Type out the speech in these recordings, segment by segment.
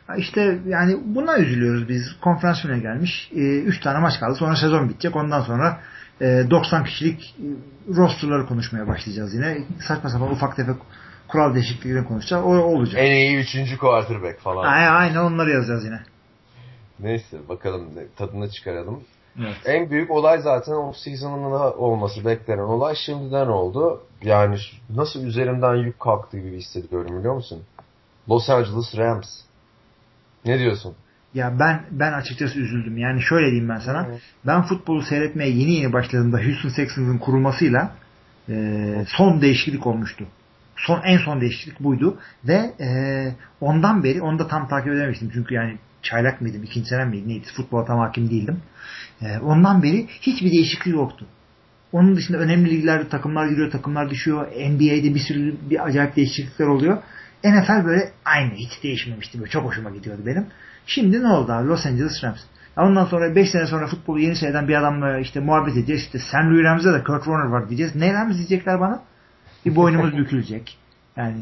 İşte yani buna üzülüyoruz biz. Konferans finaline gelmiş. 3 tane maç kaldı. Sonra sezon bitecek. Ondan sonra 90 kişilik rosterları konuşmaya başlayacağız yine. Saçma sapan ufak tefek kural değişikliklerini konuşacağız. O olacak. En iyi 3. quarterback falan. Aynen onları yazacağız yine. Neyse bakalım tadını çıkaralım. Evet. En büyük olay zaten off-season'ın olması beklenen olay şimdiden oldu. Yani nasıl üzerimden yük kalktı gibi hissediyorum biliyor musun? Los Angeles Rams. Ne diyorsun? Ya ben açıkçası üzüldüm. Yani şöyle diyeyim ben sana. Ben futbolu seyretmeye yeni başladığımda Houston Texans'ın kurulmasıyla son değişiklik olmuştu. En son değişiklik buydu. Ve ondan beri onu da tam takip edememiştim. Çünkü yani çaylak mıydım, ikinci senem miydi neydi, futbola tam hakim değildim. Ondan beri hiçbir değişiklik yoktu. Onun dışında önemli liglerde takımlar giriyor, takımlar düşüyor. NBA'de bir sürü bir acayip değişiklikler oluyor. NFL böyle aynı, hiç değişmemişti. Böyle çok hoşuma gidiyordu benim. Şimdi ne oldu abi? Los Angeles Rams. Ondan sonra 5 sene sonra futbolu yeni seyreden bir adamla işte muhabbet edeceğiz. İşte St. Louis Rams'da da Kurt Warner var diyeceğiz. Ne Rams diyecekler bana? Bir boynumuz bükülecek. Yani.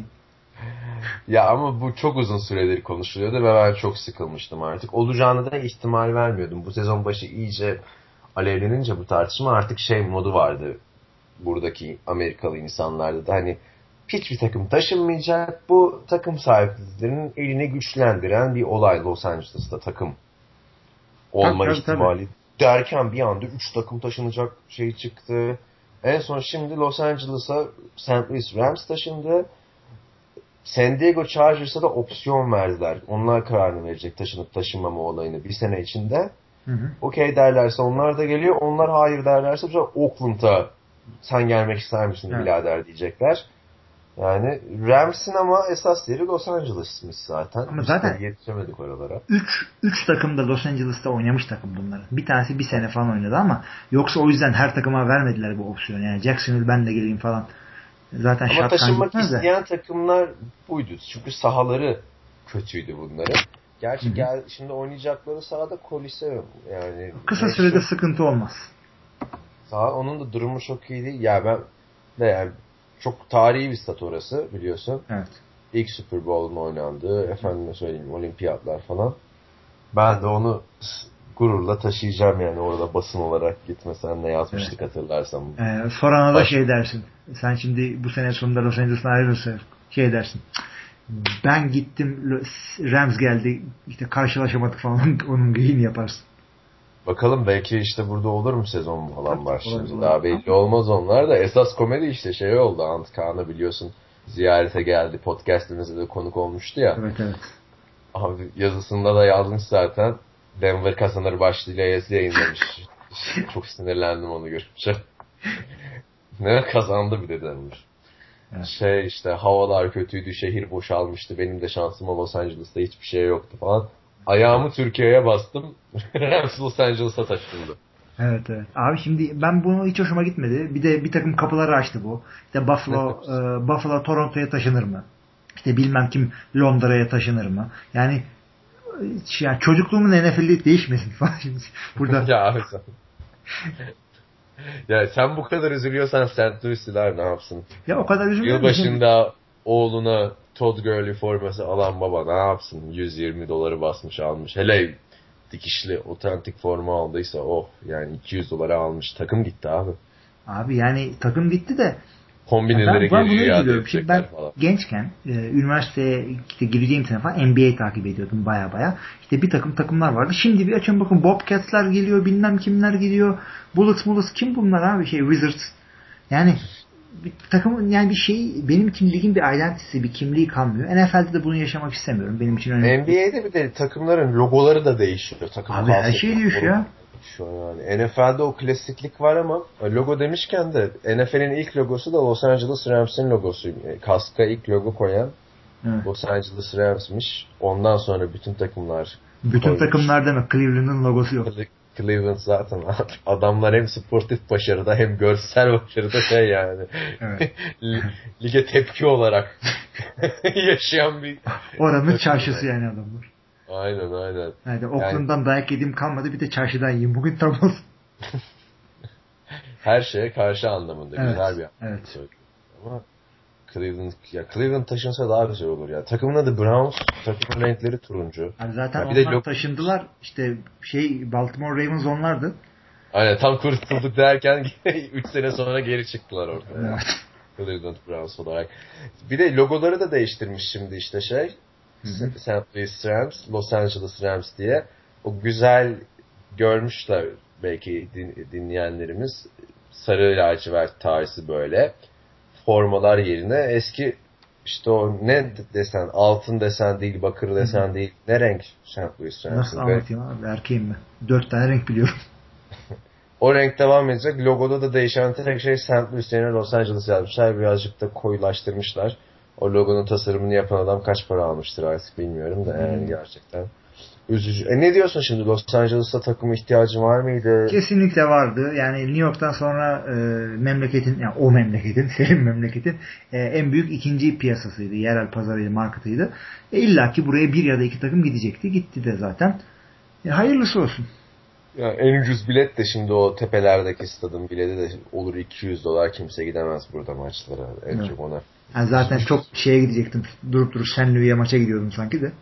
Ya ama bu çok uzun süredir konuşuluyordu ve ben çok sıkılmıştım artık. Olacağını da ihtimal vermiyordum. Bu sezon başı iyice alevlenince bu tartışma artık modu vardı buradaki Amerikalı insanlarda da hani hiçbir takım taşınmayacak. Bu takım sahiplerinin elini güçlendiren bir olay Los Angeles'ta takım olma ihtimali derken bir anda 3 takım taşınacak çıktı. En son şimdi Los Angeles'a St. Louis Rams taşındı. San Diego Chargers'a da opsiyon verdiler. Onlar kararını verecek taşınıp taşınmama olayını bir sene içinde. Okey derlerse onlar da geliyor. Onlar hayır derlerse Oakland'a sen gelmek ister misin birader diyecekler. Yani Rams'in ama esas yeri Los Angeles'mış zaten. Ama biz zaten yetişemedik oralara. 3 takım da Los Angeles'ta oynamış takım bunların. Bir tanesi bir sene falan oynadı ama yoksa o yüzden her takıma vermediler bu opsiyonu. Yani Jacksonville ben de geleyim falan. Zaten ama taşınmak isteyen takımlar buydu. Çünkü sahaları kötüydü bunların. Gerçi şimdi oynayacakları sahada Coliseum. Yani kısa sürede sıkıntı olmaz. Onun da durumu çok iyi değil. Ya ben de yani çok tarihi bir stat orası biliyorsun. Evet. İlk Super Bowl'un oynandığı, efendime söyleyeyim olimpiyatlar falan. Ben de onu gururla taşıyacağım yani orada basın olarak gitmesen ne yazmıştık hatırlarsam. Sorana da dersin. Sen şimdi bu sene sonunda Los Angeles'tan ayrılırsa dersin. Ben gittim Rams geldi işte karşılaşamadık falan onun geyini yaparsın. Bakalım belki işte burada olur mu sezon falan başlayınca. Daha belli olmaz onlar da. Esas komedi işte oldu. Ant Kaan'ı biliyorsun ziyarete geldi. Podcast'imizde de konuk olmuştu ya. Evet. Abi yazısında da yazmış zaten. Denver kazanır başlığıyla yazı yayınlamış. Çok sinirlendim onu görünce. Ne kazandı bir de Denver. Evet. İşte havalar kötüydü, şehir boşalmıştı. Benim de şansıma Los Angeles'ta hiçbir şey yoktu falan. Ayağımı Türkiye'ye bastım. Rams Los Angeles'a taşındı. Evet. Abi şimdi ben bunu hiç hoşuma gitmedi. Bir de bir takım kapıları açtı bu. İşte Buffalo Toronto'ya taşınır mı? İşte bilmem kim Londra'ya taşınır mı? Yani çocukluğumun NFL'de değişmesin falan şimdi. Burada. Ya abi sen. Ya sen bu kadar üzülüyorsan St. Louis'liler ne yapsın? Ya o kadar üzülmüyorum. Yılbaşında oğluna Todd Gurley forması alan baba ne yapsın? $120 basmış almış. Hele dikişli otantik forma aldıysa yani $200 almış. Takım gitti abi. Abi yani takım gitti de kombineleri geri iade edecekler şimdi ben falan. Gençken üniversiteye işte gireceğim sene falan NBA takip ediyordum baya. İşte bir takım takımlar vardı. Şimdi bir açıyorum bakın Bobcats'lar geliyor, bilmem kimler geliyor. Bullets kim bunlar abi? Wizards. Yani bir takımın yani benim için ligin bir identity'si, bir kimliği kalmıyor. NFL'de de bunu yaşamak istemiyorum. Benim için önemli. NBA'de bir de takımların logoları da değişiyor. Abi her şey değişiyor. Yani NFL'de o klasiklik var ama logo demişken de NFL'in ilk logosu da Los Angeles Rams'in logosu. Kaska ilk logo koyan Los Angeles Rams'miş. Ondan sonra bütün takımlar bütün takımlar deme. Cleveland'ın logosu yok. Cleveland zaten adamlar hem sportif başarıda hem görsel başarıda yani. Evet. Lige tepki olarak yaşayan bir oranın çarşısı yani adamlar. Aynen. Yani Oakland'dan dayak yediğim kalmadı bir de çarşıdan yiyeyim. Bugün tam olsun. Her şeye karşı anlamında güzel bir evet. Ama Cleveland taşınsa daha güzel olur ya. Takımın adı Browns, takımın renkleri turuncu. Yani zaten ya onlar taşındılar. İşte Baltimore Ravens onlardı. Aynen tam kurtulduk derken 3 sene sonra geri çıktılar ortaya. Evet. Cleveland Browns olarak. Bir de logoları da değiştirmiş şimdi işte St. Louis Rams, Los Angeles Rams diye. O güzel görmüşler belki dinleyenlerimiz. Sarı lacivert tarzı böyle. Formalar yerine eski işte o ne desen, altın desen değil, bakır desen değil. Ne renk St. Louis Rams'ın? Nasıl anlatayım abi? Erkeğim ben. 4 tane renk biliyorum. O renk devam edecek. Logoda da değişen tek şey St. Louis yerine Los Angeles yazmışlar. Birazcık da koyulaştırmışlar. O logonun tasarımını yapan adam kaç para almıştır artık bilmiyorum da yani gerçekten üzücü. Ne diyorsun şimdi? Los Angeles'ta takım ihtiyacı var mıydı? Kesinlikle vardı. Yani New York'tan sonra memleketin, yani o memleketin, senin memleketin en büyük ikinci piyasasıydı. Yerel pazarıydı, marketıydı. İlla ki buraya bir ya da iki takım gidecekti. Gitti de zaten. Hayırlısı olsun. Ya en ucuz bilet de şimdi o tepelerdeki stadın bileti de olur $200. Kimse gidemez burada maçlara. En çok ona. Yani zaten çok şeye gidecektim. Durup durup St. Louis'e maça gidiyordum sanki de.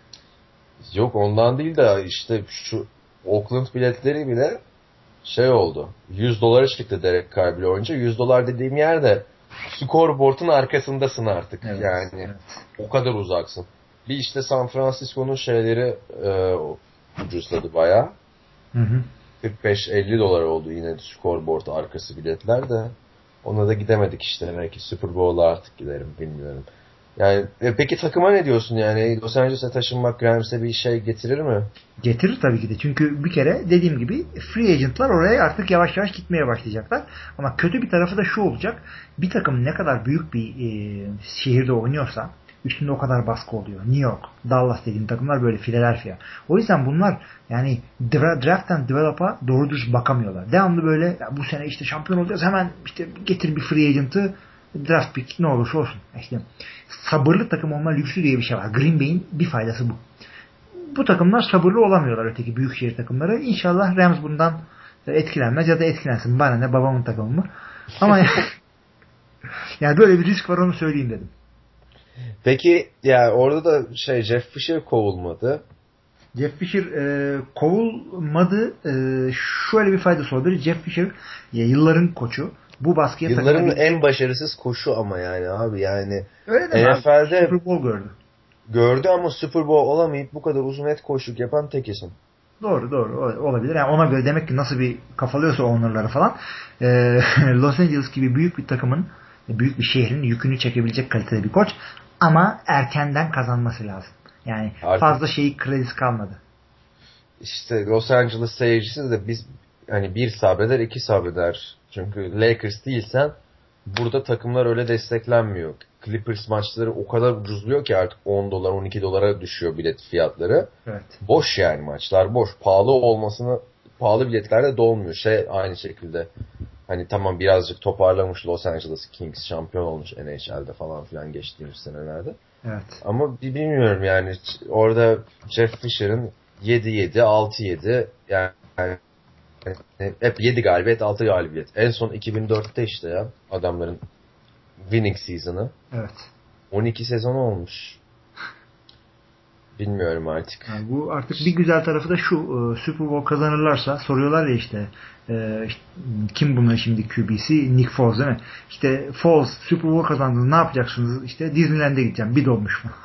Yok ondan değil de işte şu Oakland biletleri bile oldu. $100 çıktı Derek Carr bile oyunca. $100 dediğim yerde scoreboard'un arkasındasın artık. Evet, yani evet. o kadar uzaksın. Bir işte San Francisco'nun şeyleri ucuzladı bayağı. 45-50 dolar oldu yine scoreboard arkası biletler de. Ona da gidemedik işte. Belki Super Bowl'a artık giderim bilmiyorum. Yani peki takıma ne diyorsun yani? Los Angeles'e taşınmak Rams'e bir şey getirir mi? Getirir tabii ki de. Çünkü bir kere dediğim gibi free agentlar oraya artık yavaş yavaş gitmeye başlayacaklar. Ama kötü bir tarafı da şu olacak. Bir takım ne kadar büyük bir şehirde oynuyorsa üstünde o kadar baskı oluyor. New York, Dallas dediğim takımlar böyle, Philadelphia. O yüzden bunlar yani draft and develop'a doğru düz bakamıyorlar. Devamlı böyle bu sene işte şampiyon olacağız, hemen işte getir bir free agent'ı, draft pick ne olursa olsun. İşte sabırlı takım olma lüksü diye bir şey var. Green Bay'in bir faydası bu. Bu takımlar sabırlı olamıyorlar, öteki büyükşehir takımları. İnşallah Rams bundan etkilenmez ya da etkilensin. Bana ne, babamın takımı mı? Ama yani böyle bir risk var, onu söyleyeyim dedim. Peki ya orada da Jeff Fisher kovulmadı. Jeff Fisher kovulmadı. Şöyle bir faydası oldu. Jeff Fisher yılların koçu. Bu baskıya yılların en başarısız koçu ama yani abi yani öyle NFL'de Super Bowl gördü. Gördü ama Super Bowl olamayıp bu kadar uzun et koşuk yapan tek isim. Doğru olabilir. Yani ona göre demek ki nasıl bir kafalıyorsa owner'ları falan. Los Angeles gibi büyük bir takımın, büyük bir şehrin yükünü çekebilecek kalitede bir koç. Ama erkenden kazanması lazım. Yani artık fazla kredisi kalmadı. İşte Los Angeles seyircisi de biz hani bir sabreder iki sabreder. Çünkü Lakers değilsen burada takımlar öyle desteklenmiyor. Clippers maçları o kadar ucuzluyor ki artık $10 $12 düşüyor bilet fiyatları. Evet. Boş yani maçlar boş. Pahalı biletler de dolmuyor. Aynı şekilde hani tamam birazcık toparlamış Los Angeles Kings, şampiyon olmuş NHL'de falan filan geçtiğimiz senelerde. Evet. Ama bilmiyorum yani orada Jeff Fisher'ın 7-7, 6-7 yani hep 7 galibiyet, 6 galibiyet. En son 2004'te işte ya adamların winning season'ı. Evet. 12 sezon olmuş. Bilmiyorum artık. Yani bu artık bir güzel tarafı da şu. Super Bowl kazanırlarsa soruyorlar ya işte kim bunun şimdi QB'si? Nick Foles değil mi? İşte Foles Super Bowl kazandınız, ne yapacaksınız? İşte Disneyland'e gideceğim. Bir dolmuş mu?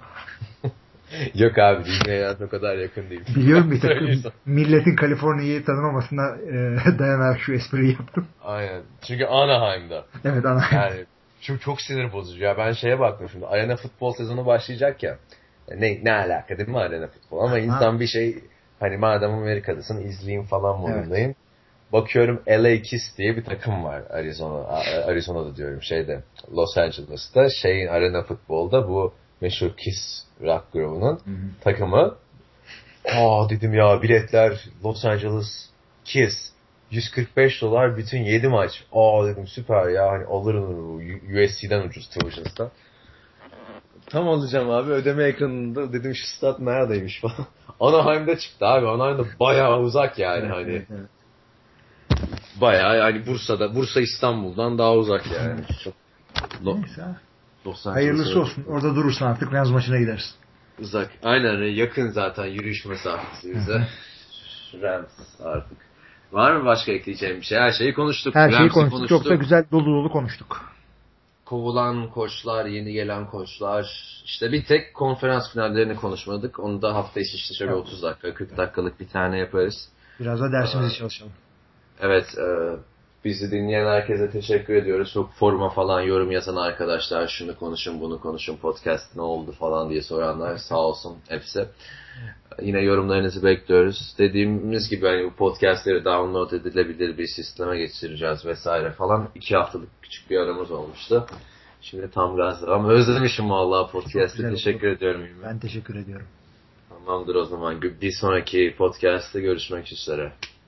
Yok abi Disneyland o kadar yakın değil. Biliyorum bir takım. Milletin Kaliforniya'yı tanımamasına dayanarak şu espriyi yaptım. Aynen. Çünkü Anaheim'da. Evet, Anaheim. Yani çok sinir bozucu. Ya ben baktım şimdi. Arena futbol sezonu başlayacak ya. Ne alaka değil mi arena futbol? Ama insan bir hani madem Amerika'dasın izleyeyim falan modundayım. Evet. Bakıyorum LA Kiss diye bir takım var Arizona'da diyorum Los Angeles'ta arena futbolda bu meşhur Kiss rock grubunun takımı. Dedim ya biletler Los Angeles Kiss $145 bütün 7 maç. Dedim süper ya hani alırım USC'den ucuz Trojons'ta. Tam alacağım abi ödeme ekranında dedim şu stat neredeymiş falan. Anaheim'de çıktı abi. Anaheim'de bayağı uzak yani evet, hani. Evet. Bayağı yani Bursa İstanbul'dan daha uzak yani. Neyse. Hayırlısı olsun. Orada durursan artık Rams maçına gidersin. Uzak. Aynen, yakın zaten yürüyüş mesafesi bize. Rams artık. Var mı başka ekleyeceğim bir şey? Her şeyi konuştuk. Her şeyi konuştuk. Çok da güzel dolu dolu konuştuk. Kovulan koçlar, yeni gelen koçlar. İşte bir tek konferans finallerini konuşmadık. Onu da hafta içi işte şöyle 30 dakika, 40 dakikalık bir tane yaparız. Biraz da dersimizi çalışalım. Evet. Bizi dinleyen herkese teşekkür ediyoruz. Çok foruma falan yorum yazan arkadaşlar, şunu konuşun, bunu konuşun, podcast ne oldu falan diye soranlar, sağ olsun hepsi. Yine yorumlarınızı bekliyoruz. Dediğimiz gibi hani bu podcastleri download edilebilir bir sisteme geçireceğiz vesaire falan. 2 haftalık küçük bir aramız olmuştu. Şimdi tam gaz devam. Özlemişim vallahi podcast'ı. Teşekkür ediyorum. Ben teşekkür ediyorum. Tamamdır o zaman. Bir sonraki podcast'te görüşmek üzere.